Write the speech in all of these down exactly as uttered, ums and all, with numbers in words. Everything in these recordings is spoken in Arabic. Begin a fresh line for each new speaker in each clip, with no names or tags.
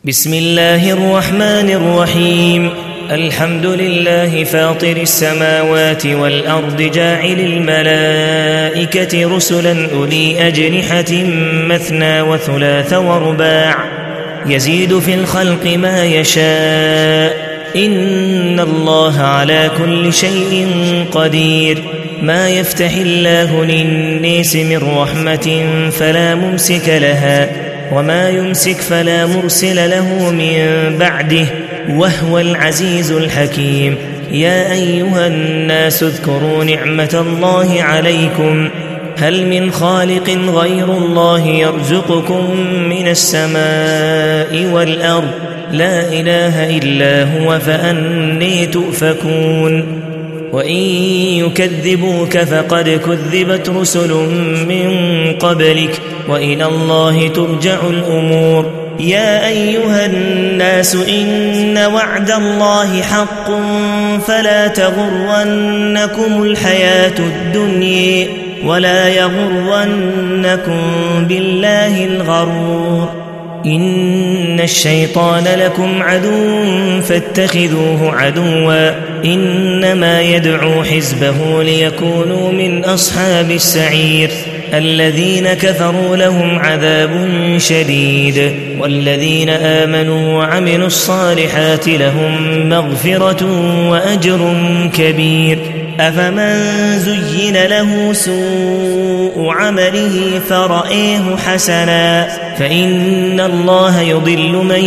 بسم الله الرحمن الرحيم. الحمد لله فاطر السماوات والأرض جاعل الملائكة رسلا أولي أجنحة مثنى وثلاث ورباع يزيد في الخلق ما يشاء إن الله على كل شيء قدير. ما يفتح الله للناس من رحمة فلا ممسك لها وما يمسك فلا مرسل له من بعده وهو العزيز الحكيم. يا أيها الناس اذكروا نعمة الله عليكم هل من خالق غير الله يرزقكم من السماء والأرض لا إله إلا هو فأني تؤفكون. وإن يكذبوك فقد كذبت رسل من قبلك وإلى الله ترجع الأمور. يا أيها الناس إن وعد الله حق فلا تغرنكم الحياة الدنيا ولا يغرنكم بالله الغرور. إن الشيطان لكم عدو فاتخذوه عدوا إنما يدعو حزبه ليكونوا من أصحاب السعير. الذين كفروا لهم عذاب شديد والذين آمنوا وعملوا الصالحات لهم مغفرة وأجر كبير. أفمن زين له سوء عمله فرأيه حسنا فإن الله يضل من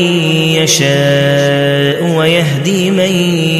يشاء ويهدي من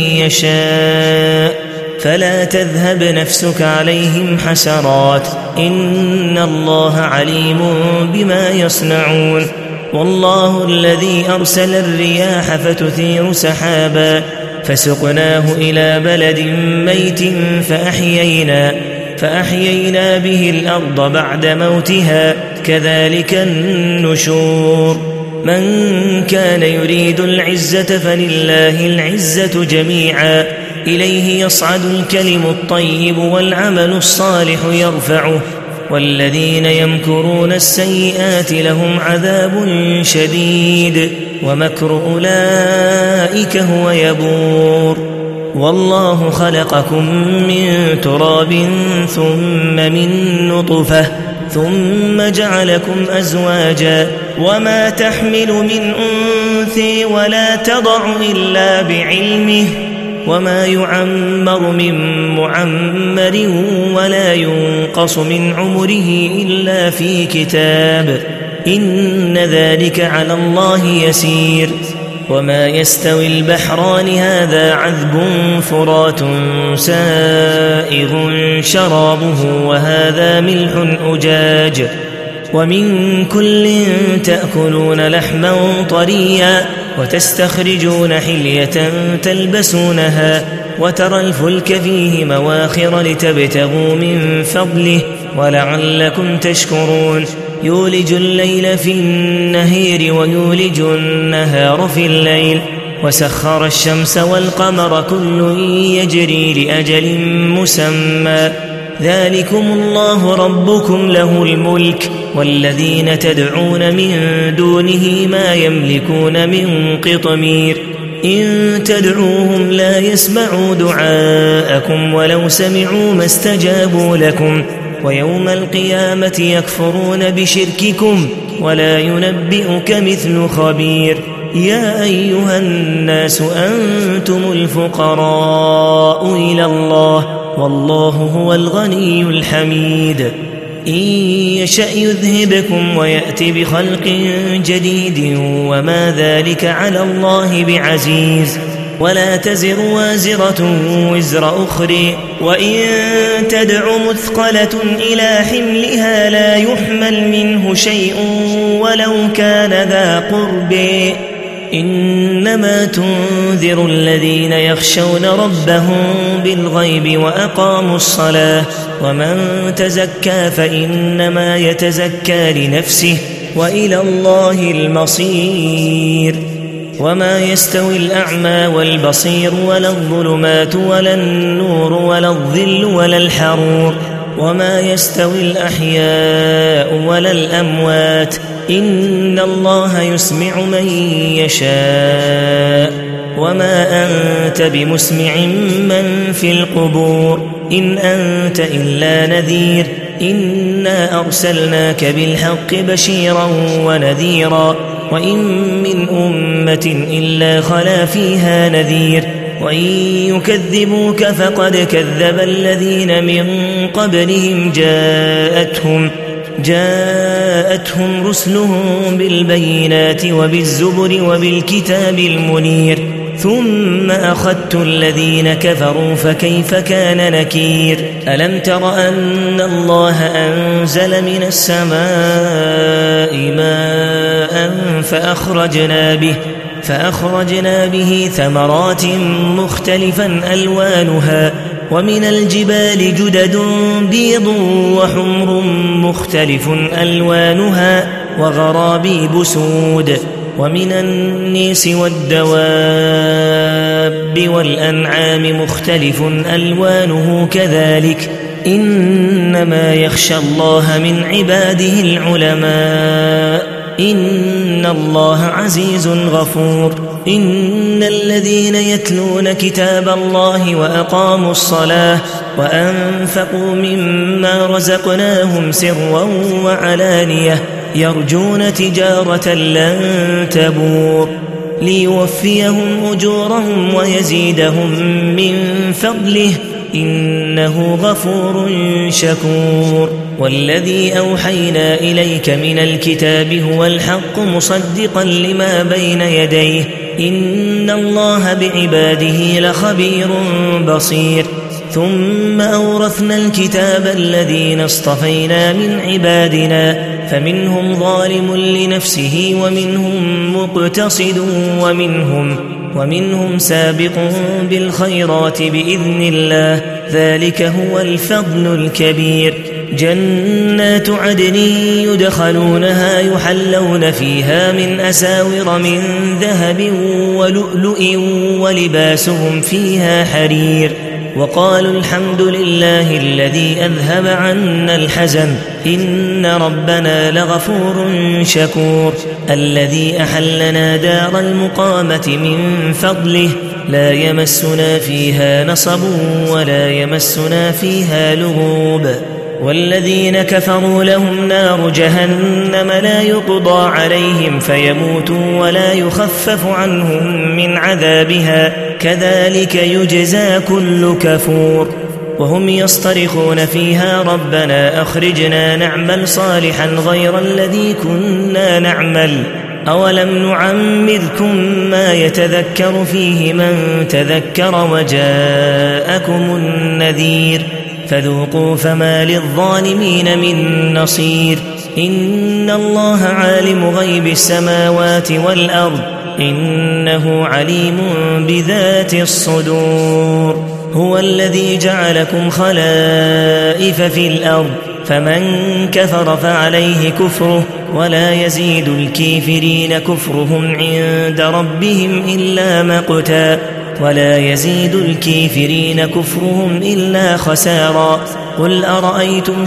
يشاء فلا تذهب نفسك عليهم حسرات إن الله عليم بما يصنعون. والله الذي أرسل الرياح فتثير سحابا فسقناه إلى بلد ميت فأحيينا, فأحيينا به الأرض بعد موتها كذلك النشور. من كان يريد العزة فلله العزة جميعا إليه يصعد الكلم الطيب والعمل الصالح يرفعه والذين يمكرون السيئات لهم عذاب شديد ومكر أولئك هو يبور. والله خلقكم من تراب ثم من نطفة ثم جعلكم أزواجا وما تحمل من أنثى ولا تضع إلا بعلمه وما يعمر من معمر ولا ينقص من عمره إلا في كتاب إن ذلك على الله يسير. وما يستوي البحران هذا عذب فرات سائغ شرابه وهذا ملح أجاج ومن كل تأكلون لحما طريا وتستخرجون حلية تلبسونها وترى الفلك فيه مواخر لتبتغوا من فضله ولعلكم تشكرون. يولج الليل في النهار ويولج النهار في الليل وسخر الشمس والقمر كل يجري لأجل مسمى ذلكم الله ربكم له الملك والذين تدعون من دونه ما يملكون من قطمير. إن تدعوهم لا يسمعوا دعاءكم ولو سمعوا ما استجابوا لكم ويوم القيامة يكفرون بشرككم ولا ينبئك مثل خبير. يا أيها الناس أنتم الفقراء إلى الله والله هو الغني الحميد. إن يشأ يذهبكم ويأتي بخلق جديد وما ذلك على الله بعزيز. ولا تزر وازرة وزر أخرى وإن تدع مثقلة إلى حملها لا يحمل منه شيء ولو كان ذا قرب إنما تنذر الذين يخشون ربهم بالغيب وأقاموا الصلاة ومن تزكى فإنما يتزكى لنفسه وإلى الله المصير. وما يستوي الأعمى والبصير ولا الظلمات ولا النور ولا الظل ولا الحرور وما يستوي الأحياء ولا الأموات إن الله يسمع من يشاء وما أنت بمسمع من في القبور إن أنت إلا نذير إنا أرسلناك بالحق بشيرا ونذيرا وإن من أمة إلا خلا فيها نذير وإن يكذبوك فقد كذب الذين من قبلهم جاءتهم جاءتهم رسلهم بالبينات وبالزبر وبالكتاب المنير ثم أخذت الذين كفروا فكيف كان نكير ألم تر أن الله أنزل من السماء ماء فأخرجنا به فأخرجنا به ثمرات مختلفا ألوانها ومن الجبال جدد بيض وحمر مختلف ألوانها وغرابيب سود ومن الناس والدواب والأنعام مختلف ألوانه كذلك إنما يخشى الله من عباده العلماء إن الله عزيز غفور إن الذين يتلون كتاب الله وأقاموا الصلاة وأنفقوا مما رزقناهم سرا وعلانية يرجون تجارة لن تبور ليوفيهم أجورهم ويزيدهم من فضله إنه غفور شكور والذي أوحينا إليك من الكتاب هو الحق مصدقا لما بين يديه إن الله بعباده لخبير بصير ثم أورثنا الكتاب الذين اصطفينا من عبادنا فمنهم ظالم لنفسه ومنهم مقتصد ومنهم ومنهم سابق بالخيرات بإذن الله ذلك هو الفضل الكبير جنات عدن يدخلونها يحلون فيها من أساور من ذهب ولؤلؤ ولباسهم فيها حرير وقالوا الحمد لله الذي أذهب عنا الحزن إن ربنا لغفور شكور الذي أحلنا دار المقامة من فضله لا يمسنا فيها نصب ولا يمسنا فيها لغوب والذين كفروا لهم نار جهنم لا يقضى عليهم فيموتوا ولا يخفف عنهم من عذابها كذلك يجزى كل كفور وهم يصطرخون فيها ربنا أخرجنا نعمل صالحا غير الذي كنا نعمل أولم نعمركم ما يتذكر فيه من تذكر وجاءكم النذير فذوقوا فما للظالمين من نصير إن الله عالم غيب السماوات والأرض إنه عليم بذات الصدور هو الذي جعلكم خلائف في الأرض فمن كفر فعليه كفره ولا يزيد الكافرين كفرهم عند ربهم إلا مقتا ولا يزيد الكافرين كفرهم إلا خسارا قل أرأيتم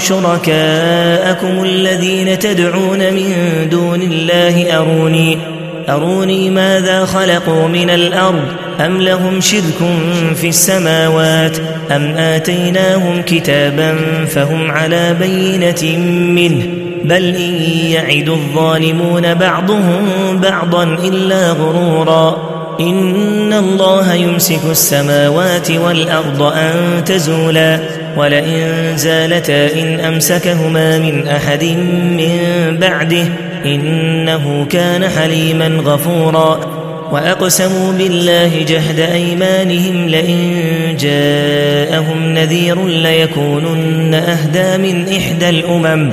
شركاءكم الذين تدعون من دون الله أروني أروني ماذا خلقوا من الأرض أم لهم شرك في السماوات أم آتيناهم كتابا فهم على بينة منه بل إن يعد الظالمون بعضهم بعضا إلا غرورا إن الله يمسك السماوات والأرض أن تزولا ولئن زالتا إن أمسكهما من أحد من بعده إنه كان حليما غفورا وأقسموا بالله جهد أيمانهم لئن جاءهم نذير ليكونن أهدى من إحدى الأمم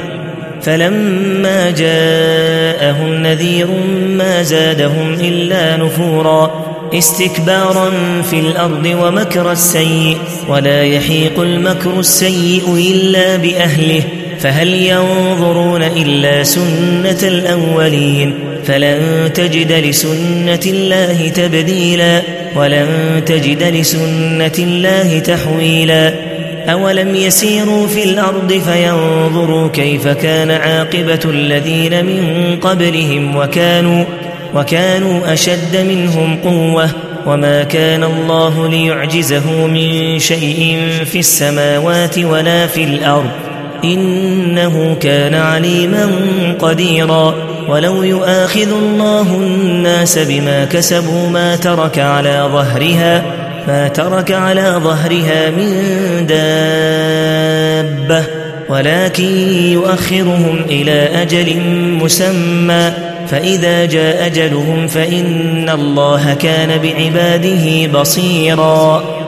فلما جاءهم نذير ما زادهم إلا نفورا استكبارا في الأرض ومكر السيء ولا يحيق المكر السيء إلا بأهله فهل ينظرون إلا سنة الأولين فلن تجد لسنة الله تبديلا ولن تجد لسنة الله تحويلا أولم يسيروا في الأرض فينظروا كيف كان عاقبة الذين من قبلهم وكانوا, وكانوا أشد منهم قوة وما كان الله ليعجزه من شيء في السماوات ولا في الأرض إنه كان عليما قديرا. ولو يؤاخذ الله الناس بما كسبوا ما ترك على ظهرها ما ترك على ظهرها من دابة ولكن يؤخرهم إلى أجل مسمى فإذا جاء أجلهم فإن الله كان بعباده بصيرا.